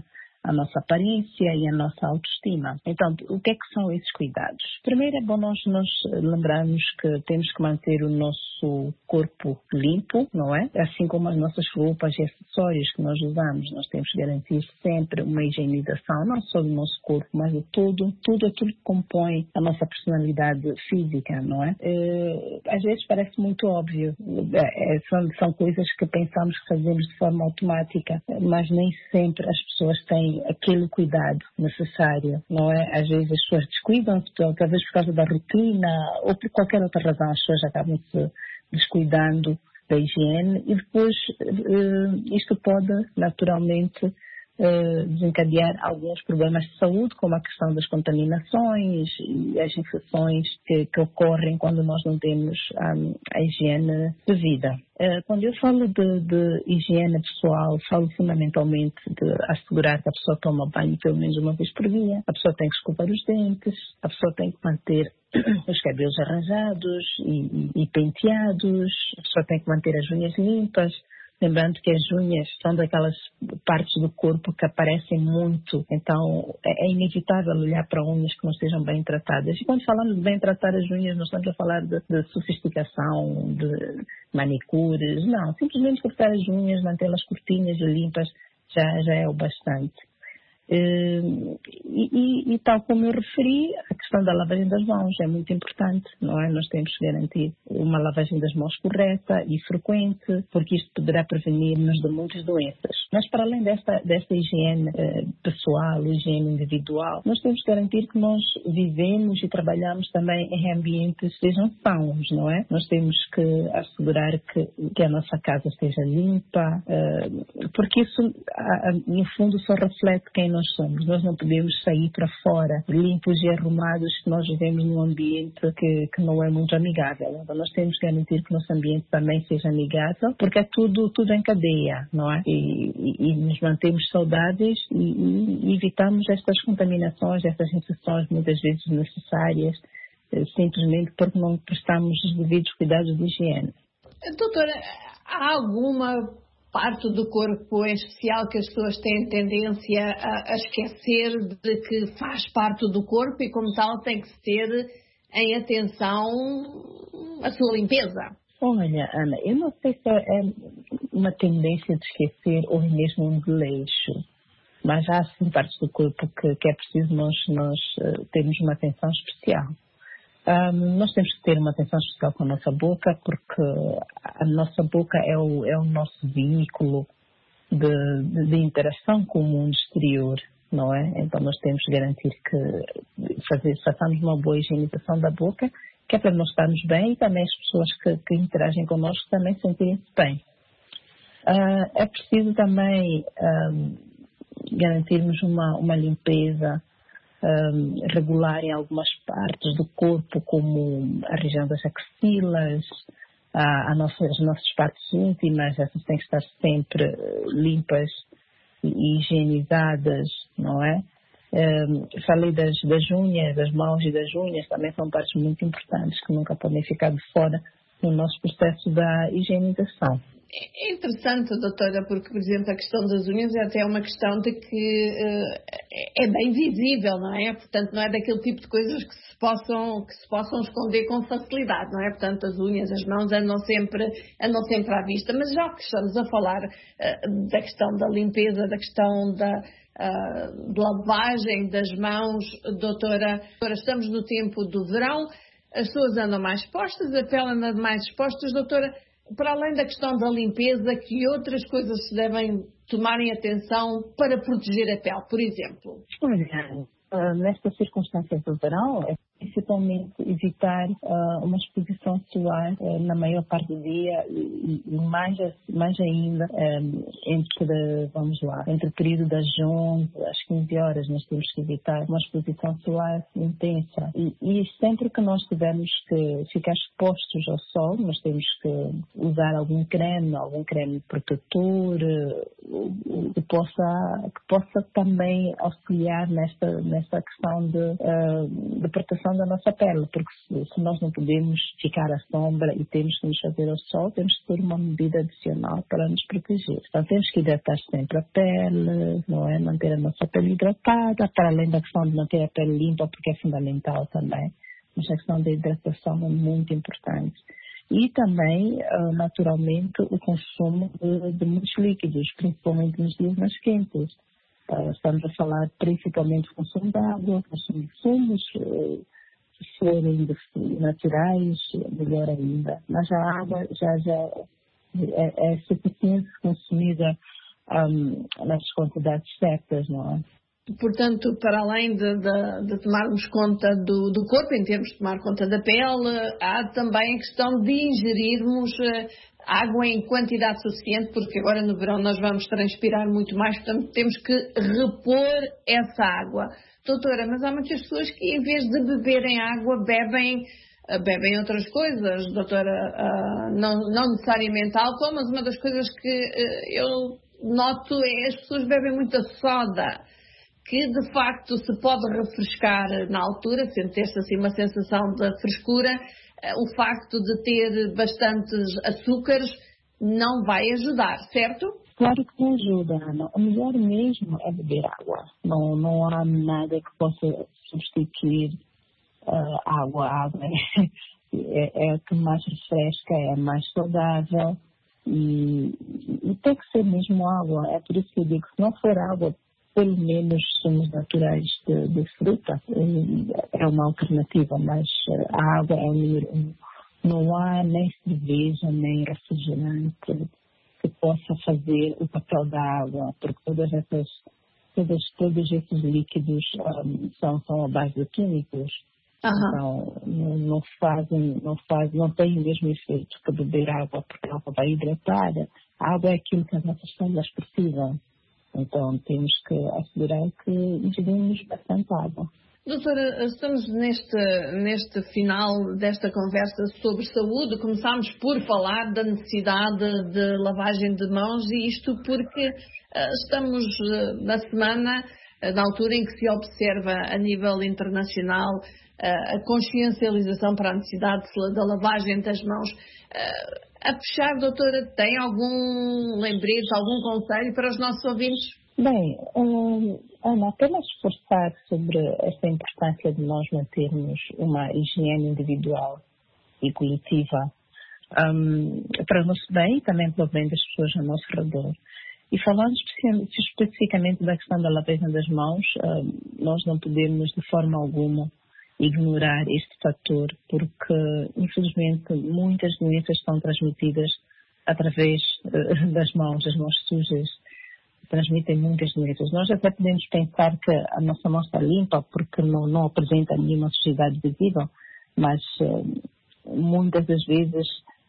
Speaker 12: a nossa aparência e a nossa autoestima. Então, o que é que são esses cuidados? Primeiro é bom nós lembrarmos que temos que manter o nosso corpo limpo, não é? Assim como as nossas roupas e acessórios que nós usamos, nós temos que garantir sempre uma higienização, não só do nosso corpo, mas de tudo aquilo que compõe a nossa personalidade física, não é? Às vezes parece muito óbvio, são coisas que pensamos que fazemos de forma automática, mas nem sempre as pessoas têm aquele cuidado necessário, não é? Às vezes as pessoas descuidam-se, talvez por causa da rotina ou por qualquer outra razão, as pessoas acabam se descuidando da higiene e depois isto pode naturalmente desencadear alguns problemas de saúde, como a questão das contaminações e as infecções que ocorrem quando nós não temos a higiene devida. Quando eu falo de higiene pessoal, falo fundamentalmente de assegurar que a pessoa toma banho pelo menos uma vez por dia, a pessoa tem que escovar os dentes, a pessoa tem que manter os cabelos arranjados e penteados, a pessoa tem que manter as unhas limpas. Lembrando que as unhas são daquelas partes do corpo que aparecem muito, então é inevitável olhar para unhas que não estejam bem tratadas. E quando falamos de bem tratar as unhas, não estamos a falar de sofisticação, de manicures, não. Simplesmente cortar as unhas, mantê-las curtinhas e limpas já é o bastante. E tal como eu referi, a questão da lavagem das mãos é muito importante, não é? Nós temos que garantir uma lavagem das mãos correta e frequente, porque isto poderá prevenir-nos de muitas doenças. Mas para além desta higiene pessoal, higiene individual, nós temos que garantir que nós vivemos e trabalhamos também em ambientes que sejam sãos, não é? Nós temos que assegurar que a nossa casa esteja limpa, porque isso, no fundo, só reflete quem nós somos. Nós não podemos sair para fora limpos e arrumados se nós vivemos num ambiente que não é muito amigável. Então nós temos que garantir que o nosso ambiente também seja amigável, porque é tudo em cadeia, não é? E nos mantemos saudáveis e evitamos estas contaminações, estas infecções muitas vezes necessárias, simplesmente porque não prestamos os devidos cuidados de higiene.
Speaker 2: Doutora, há alguma parte do corpo em especial que as pessoas têm tendência a esquecer de que faz parte do corpo e como tal tem que se ter em atenção a sua limpeza?
Speaker 12: Olha, Ana, eu não sei se é uma tendência de esquecer ou mesmo um desleixo, mas há sim partes do corpo que é preciso nós termos uma atenção especial. Nós temos que ter uma atenção especial com a nossa boca, porque a nossa boca é o nosso veículo de interação com o mundo exterior, não é? Então nós temos que garantir que façamos uma boa higienização da boca, que é para nós estarmos bem e também as pessoas que interagem connosco também sentirem-se bem. É preciso também garantirmos uma limpeza regular em algumas partes do corpo, como a região das axilas, as nossas partes íntimas, essas têm que estar sempre limpas e higienizadas, não é? Falei das unhas, das mãos e das unhas, também são partes muito importantes que nunca podem ficar de fora no nosso processo da higienização.
Speaker 2: É interessante, doutora, porque, por exemplo, a questão das unhas é até uma questão de que é bem visível, não é? Portanto, não é daquele tipo de coisas que se possam esconder com facilidade, não é? Portanto, as unhas, as mãos andam sempre à vista. Mas já que estamos a falar da questão da limpeza, da questão de lavagem das mãos, doutora, estamos no tempo do verão, as pessoas andam mais expostas, a pele anda mais expostas, doutora. Para além da questão da limpeza, que outras coisas se devem tomar em atenção para proteger a pele, por exemplo?
Speaker 12: Olha, nestas circunstâncias do verão, é principalmente evitar uma exposição solar na maior parte do dia e mais ainda entre o período das 11 às 15 horas nós temos que evitar uma exposição solar intensa e sempre que nós tivermos que ficar expostos ao sol nós temos que usar algum creme protetor que possa também auxiliar nesta questão de proteção questão da nossa pele, porque se nós não podemos ficar à sombra e temos que nos fazer ao sol, temos que ter uma medida adicional para nos proteger. Então temos que hidratar sempre a pele, não é? Manter a nossa pele hidratada, para além da questão de manter a pele limpa, porque é fundamental também. Mas a questão da hidratação é muito importante. E também, naturalmente, o consumo de muitos líquidos, principalmente nos dias mais quentes. Estamos a falar principalmente do consumo de água, consumo de sumos, se forem naturais, melhor ainda. Mas a água já é suficiente consumida nas quantidades certas, não é?
Speaker 2: Portanto, para além de tomarmos conta do corpo, em termos de tomar conta da pele, há também a questão de ingerirmos água em quantidade suficiente, porque agora no verão nós vamos transpirar muito mais, portanto temos que repor essa água. Doutora, mas há muitas pessoas que em vez de beberem água, bebem outras coisas, doutora, não necessariamente álcool, mas uma das coisas que eu noto é as pessoas bebem muita soda, que de facto se pode refrescar na altura, sente-se assim uma sensação de frescura. O facto de ter bastantes açúcares não vai ajudar, certo?
Speaker 12: Claro que não ajuda, Ana. O melhor mesmo é beber água. Não há nada que possa substituir água. A água é a que mais refresca, é a mais saudável e tem que ser mesmo água. É por isso que eu digo que se não for água, pelo menos sumos naturais de fruta é uma alternativa, mas a água é o número 1. Não há nem cerveja, nem refrigerante que possa fazer o papel da água, porque todos esses líquidos são a base de químicos. Então não tem o mesmo efeito que beber água, porque a água vai hidratar. A água é aquilo que as nossas células precisam. Então, temos que assegurar que ingerimos bastante água.
Speaker 2: Doutora, estamos neste final desta conversa sobre saúde. Começámos por falar da necessidade de lavagem de mãos e isto porque estamos na semana, na altura em que se observa a nível internacional a consciencialização para a necessidade da lavagem das mãos. A fechar, doutora, tem algum lembrete, algum conselho para os nossos ouvintes?
Speaker 12: Bem, Ana, apenas reforçar sobre esta importância de nós mantermos uma higiene individual e coletiva para o nosso bem e também para o bem das pessoas ao nosso redor. E falando especificamente da questão da lavagem das mãos, nós não podemos de forma alguma ignorar este fator, porque, infelizmente, muitas doenças são transmitidas através das mãos sujas. Transmitem muitas doenças. Nós até podemos pensar que a nossa mão está limpa porque não apresenta nenhuma sujidade visível, mas muitas das vezes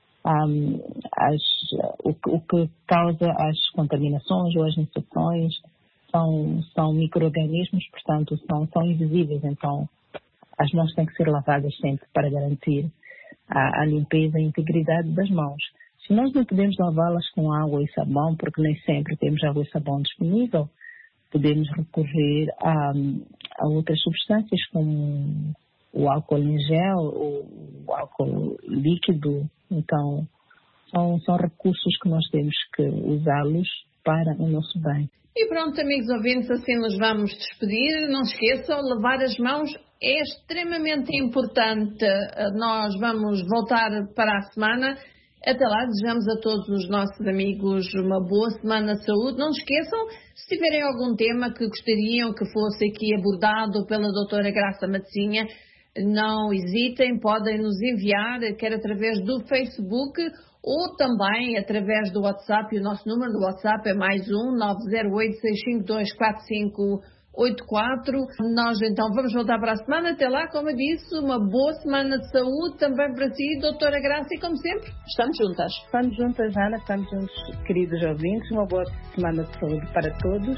Speaker 12: o que causa as contaminações ou as infecções são micro-organismos, portanto, são invisíveis. Então, as mãos têm que ser lavadas sempre para garantir a limpeza e a integridade das mãos. Se nós não podemos lavá-las com água e sabão, porque nem sempre temos água e sabão disponível, podemos recorrer a outras substâncias como o álcool em gel ou o álcool líquido. Então, são recursos que nós temos que usá-los para o nosso bem.
Speaker 2: E pronto, amigos ouvintes, assim nos vamos despedir. Não se esqueçam, lavar as mãos é extremamente importante. Nós vamos voltar para a semana. Até lá, desejamos a todos os nossos amigos uma boa semana de saúde. Não se esqueçam, se tiverem algum tema que gostariam que fosse aqui abordado pela doutora Graça Matezinha, não hesitem, podem nos enviar, quer através do Facebook ou também através do WhatsApp. O nosso número do WhatsApp é +1 908 652 4584. Nós então vamos voltar para a semana. Até lá, como eu disse, uma boa semana de saúde também para si, doutora Graça, e como sempre, estamos juntas.
Speaker 12: Estamos juntas, Ana, estamos juntos, queridos ouvintes. Uma boa semana de saúde para todos.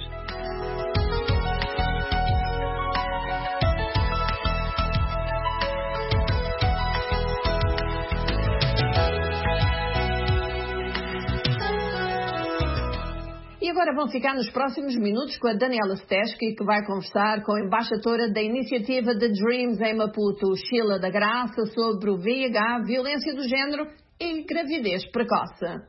Speaker 2: agora vão ficar nos próximos minutos com a Daniela Steski, que vai conversar com a embaixadora da iniciativa The Dreams em Maputo, Sheila da Graça, sobre o VIH, violência do género e gravidez precoce.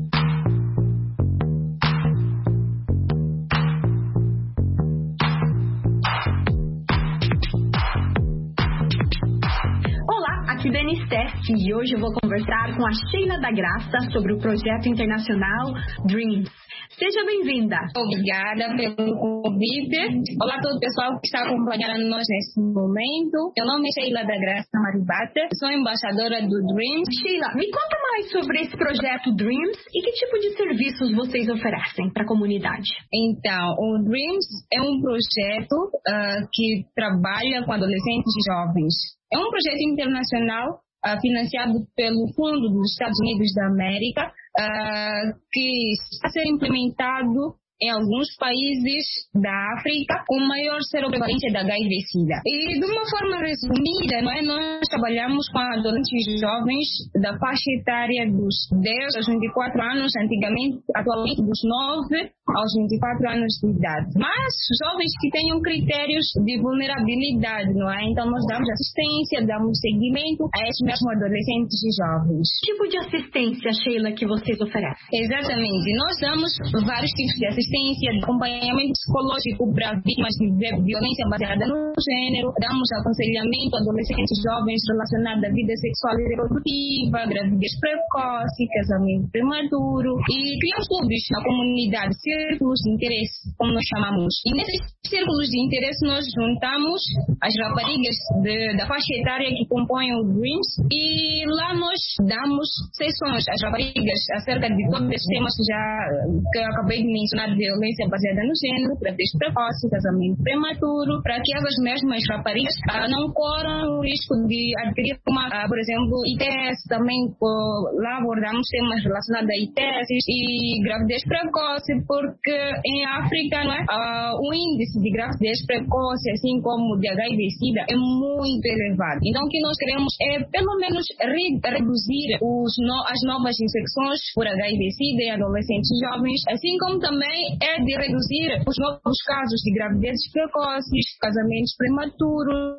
Speaker 13: Aqui Dani Steski, e hoje eu vou conversar com a Sheila da Graça sobre o projeto internacional Dreams. Seja bem-vinda.
Speaker 14: Obrigada pelo convite. Olá a todo o pessoal que está acompanhando nós nesse momento. Meu nome é Sheila da Graça Maribata, sou embaixadora do Dreams.
Speaker 13: Sheila, me conta mais sobre esse projeto Dreams e que tipo de serviços vocês oferecem para a comunidade.
Speaker 14: Então, o Dreams é um projeto que trabalha com adolescentes e jovens. É um projeto internacional financiado pelo Fundo dos Estados Unidos da América, que está a ser implementado em alguns países da África com maior seroprevalência da HIV-Sida. E de uma forma resumida, nós trabalhamos com adolescentes jovens da faixa etária dos 10 aos 24 anos, atualmente dos 9 aos 24 anos de idade. Mas jovens que tenham critérios de vulnerabilidade, Então nós damos assistência, damos seguimento a esses mesmos adolescentes e jovens.
Speaker 13: Que tipo de assistência, Sheila, que vocês oferecem?
Speaker 14: Exatamente. Nós damos vários tipos de assistência, de acompanhamento psicológico para vítimas de violência baseada no gênero, damos aconselhamento a adolescentes e jovens relacionados à vida sexual e reprodutiva, gravidez precoce, casamento prematuro, e criamos clubes na comunidade, círculos de interesse, como nós chamamos. E nesses círculos de interesse nós juntamos as raparigas da faixa etária que compõem o Dreams, e lá nós damos sessões às raparigas acerca de todos esses temas que eu acabei de mencionar, violência baseada no gênero, gravidez precoce, casamento prematuro, para que elas mesmas raparigas não corram o risco de adquirir por exemplo, ITS. Também lá abordamos temas relacionados a ITS e gravidez precoce, porque em África o índice de gravidez precoce, assim como de HIV-Sida, é muito elevado. Então o que nós queremos é pelo menos reduzir as novas infecções por HIV-Sida em adolescentes e jovens, assim como também é de reduzir os novos casos de gravidezes precoces, casamentos prematuros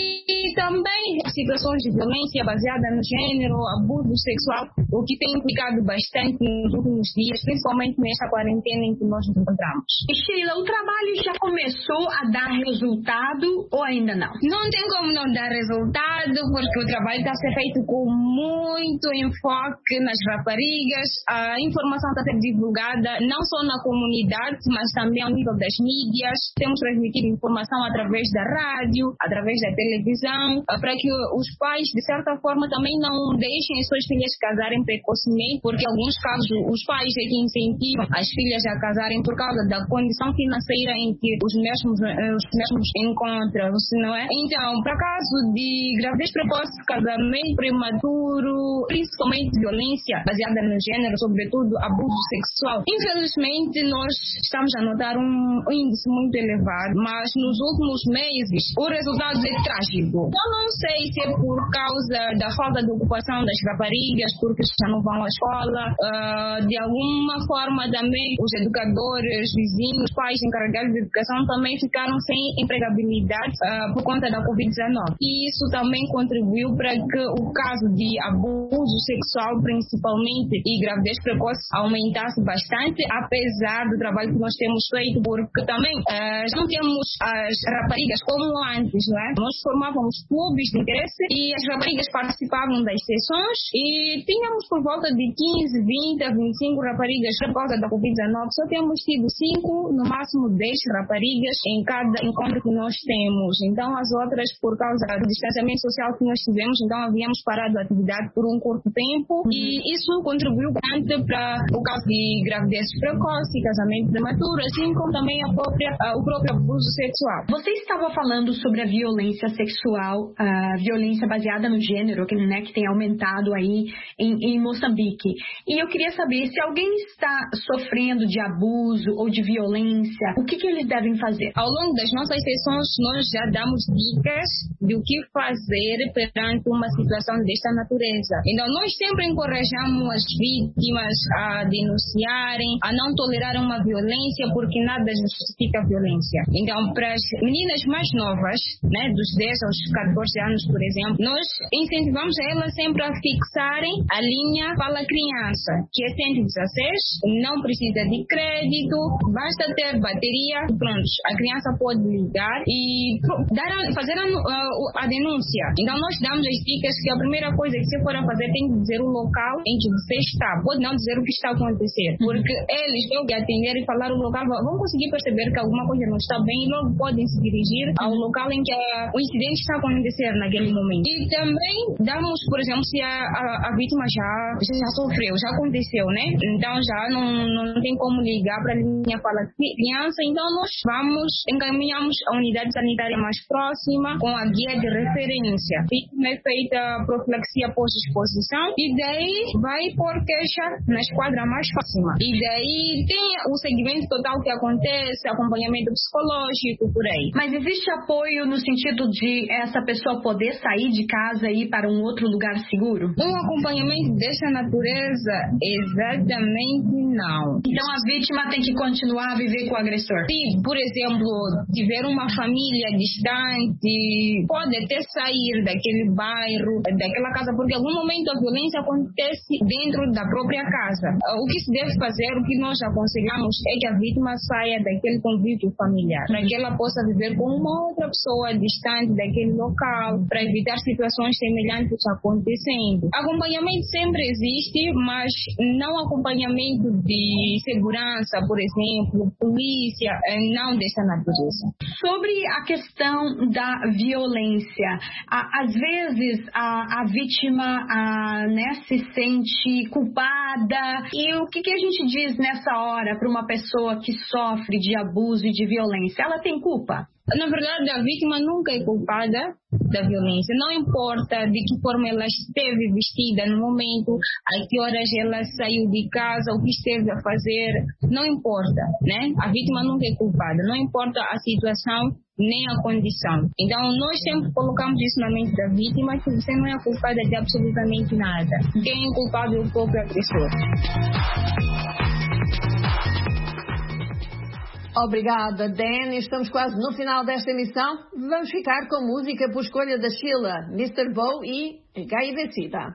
Speaker 14: e também situações de violência baseada no gênero, abuso sexual, o que tem implicado bastante nos últimos dias, principalmente nesta quarentena em que nós nos encontramos.
Speaker 13: Sheila, o trabalho já começou a dar resultado ou ainda não?
Speaker 14: Não tem como não dar resultado, porque o trabalho está a ser feito com muito enfoque nas raparigas. A informação está a ser divulgada não só na comunidade, mas também ao nível das mídias. Temos transmitido informação através da rádio, através da televisão, para que os pais, de certa forma, também não deixem as suas filhas casarem precocemente, porque em alguns casos os pais é que incentivam as filhas a casarem por causa da condição financeira em que os mesmos encontram-se, não é? Então, para caso de gravidez precoce, casamento prematuro, principalmente violência baseada no gênero, sobretudo abuso sexual, infelizmente nós estamos a notar um índice muito elevado, mas nos últimos meses o resultado é trágico. Eu não sei se é por causa da falta de ocupação das raparigas, porque já não vão à escola, de alguma forma também os educadores, vizinhos, pais encarregados de educação também ficaram sem empregabilidade por conta da Covid-19. E isso também contribuiu para que o caso de abuso sexual, principalmente, e gravidez precoce aumentasse bastante, apesar do trabalho que nós temos feito, porque também não temos as raparigas como antes, não é? Nós formávamos clubes de interesse e as raparigas participavam das sessões e tínhamos por volta de 15, 20, 25 raparigas por causa da Covid-19. Só temos tido 5, no máximo 10 raparigas em cada encontro que nós temos. Então as outras, por causa do distanciamento social que nós tivemos, então havíamos parado a atividade por um curto tempo e isso contribuiu bastante para o caso de gravidez precoce, casamento prematuro, assim como também o próprio abuso sexual.
Speaker 13: Você estava falando sobre a violência sexual, a violência baseada no gênero, que tem aumentado aí em Moçambique. E eu queria saber se alguém está sofrendo de abuso ou de violência, o que eles devem fazer?
Speaker 14: Ao longo das nossas sessões, nós já damos dicas do que fazer perante uma situação desta natureza. Então, nós sempre encorajamos as vítimas a denunciarem, a não tolerarem uma violência porque nada justifica a violência. Então, para as meninas mais novas, né, dos 10 aos 14 anos, por exemplo, nós incentivamos elas sempre a fixarem a linha Fala Criança, que é 116, não precisa de crédito, basta ter bateria, pronto, a criança pode ligar e fazer a denúncia. Então, nós damos as dicas que a primeira coisa que você for a fazer tem que dizer o local em que você está, pode não dizer o que está a acontecer, porque eles vão atender e falar o local, vão conseguir perceber que alguma coisa não está bem e logo podem se dirigir ao local em que o incidente está a acontecer naquele momento. E também damos, por exemplo, se a vítima já sofreu, já aconteceu, né? Então já não tem como ligar para a linha Fala Criança, então nós encaminhamos a unidade sanitária mais próxima com a guia de referência. É feita profilaxia pós-exposição e daí vai por queixa na esquadra mais próxima. E daí tem o segmento total que acontece, acompanhamento psicológico, por aí.
Speaker 2: Mas existe apoio no sentido de essa pessoa poder sair de casa e ir para um outro lugar seguro?
Speaker 14: Um acompanhamento dessa natureza, exatamente não.
Speaker 2: Então a vítima tem que continuar a viver com o agressor?
Speaker 14: Se, por exemplo, tiver uma família distante, pode até sair daquele bairro, daquela casa, porque em algum momento a violência acontece dentro da própria casa. O que se deve fazer, o que nós aconselhamos é que a vítima saia daquele convívio familiar, para que ela possa viver com uma outra pessoa distante daquele local, para evitar situações semelhantes acontecendo. Acompanhamento sempre existe, mas não acompanhamento de segurança, por exemplo, polícia, não dessa natureza.
Speaker 2: Sobre a questão da violência, às vezes a vítima se sente culpada, e o que a gente diz nessa hora para uma pessoa que sofre de abuso e de violência? Ela tem culpa?
Speaker 14: Na verdade, a vítima nunca é culpada da violência. Não importa de que forma ela esteve vestida no momento, a que horas ela saiu de casa, o que esteve a fazer, não importa, né? A vítima nunca é culpada. Não importa a situação nem a condição. Então, nós sempre colocamos isso na mente da vítima, que você não é culpada de absolutamente nada. Quem é culpado é o próprio agressor.
Speaker 2: Obrigada, Dan. Estamos quase no final desta emissão. Vamos ficar com música por escolha da Sheila, Mr. Bow e HIV-Sida.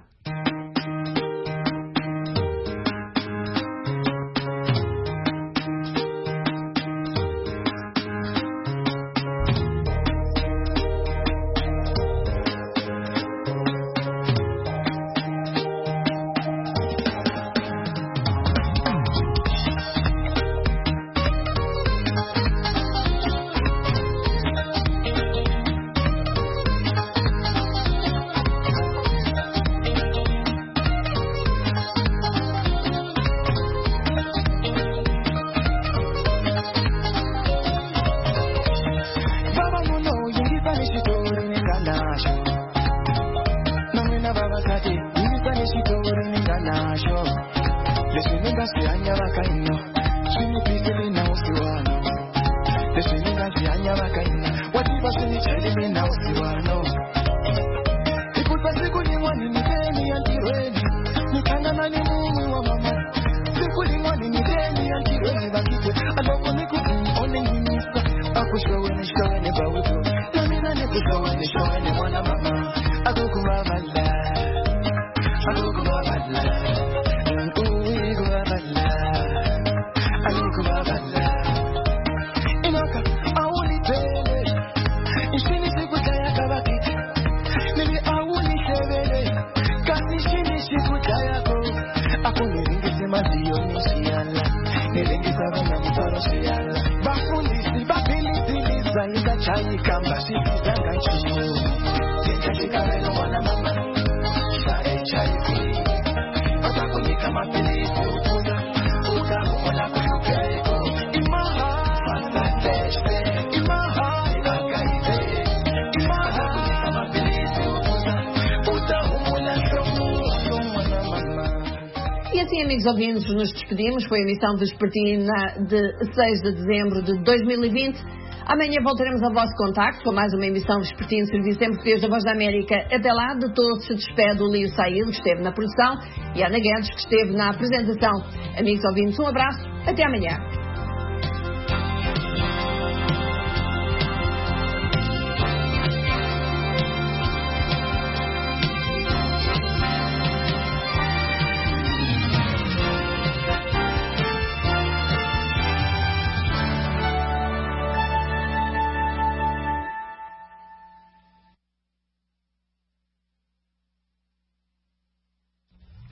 Speaker 2: Amigos ouvintes, nos despedimos. Foi a emissão Vespertina de 6 de dezembro de 2020. Amanhã voltaremos ao vosso contacto com mais uma emissão Vespertina, Serviço em Português da Voz da América. Até lá, de todos se despede o Lío Saíl, que esteve na produção, e a Ana Guedes, que esteve na apresentação. Amigos ouvintes, um abraço. Até amanhã.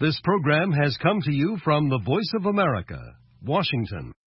Speaker 15: This program has come to you from the Voice of America, Washington.